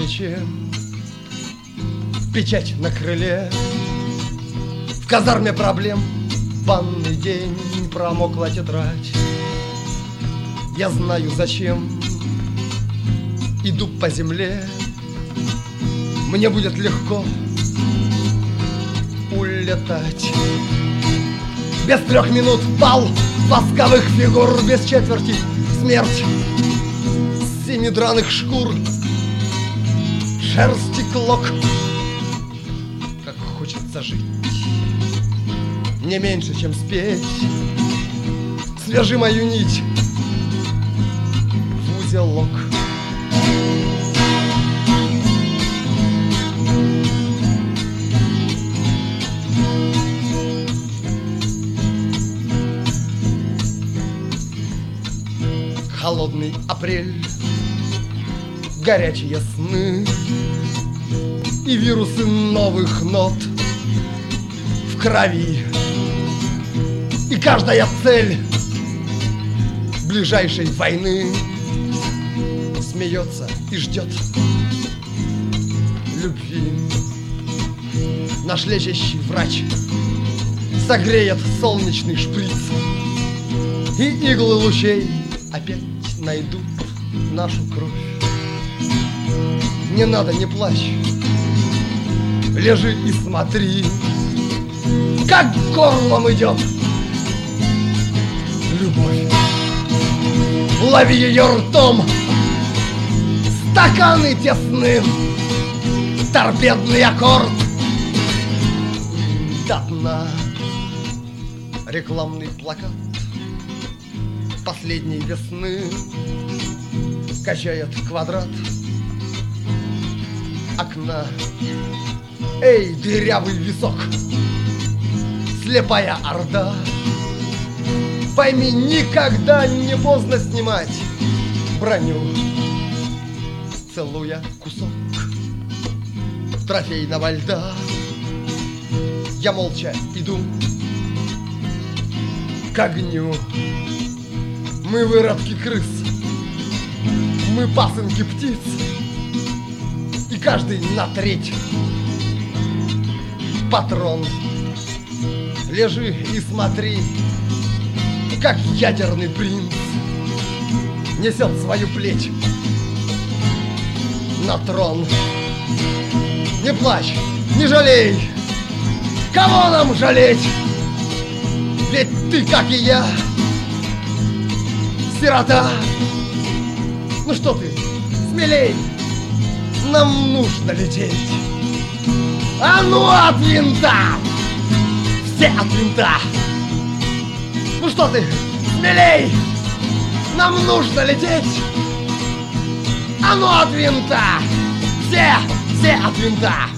плече, печать на крыле. В казарме проблем банный день, промокла тетрадь. Я знаю, зачем иду по земле. Мне будет легко улетать. Без 3 минут бал восковых фигур, без четверти смерть. 7 драных шкур, шерсти клок. Как хочется жить, не меньше, чем спеть. Свяжи мою нить в узелок. Холодный апрель, горячие сны и вирусы новых нот в крови. И каждая цель ближайшей войны смеется и ждет любви. Наш лечащий врач согреет солнечный шприц, и иглы лучей опять найдут нашу кровь. Не надо, не плачь, лежи и смотри, как горлом идет любовь. Лови ее ртом, стаканы тесны, торпедный аккорд до дна. Рекламный плакат последней весны качает квадрат окна. Эй, дырявый висок, слепая орда, пойми, никогда не поздно снимать броню. Целуя кусок трофейного льда, я молча иду к огню. Мы выродки крыс, мы пасынки птиц, и каждый на треть патрон. Лежи и смотри, как ядерный принц несет свою плеть на трон. Не плачь, не жалей, кого нам жалеть? Ведь ты, как и я, сирота. Ну что ты, смелей, нам нужно лететь. А ну от винта, все от винта. Ну что ты, смелей, нам нужно лететь. А ну от винта, все от винта.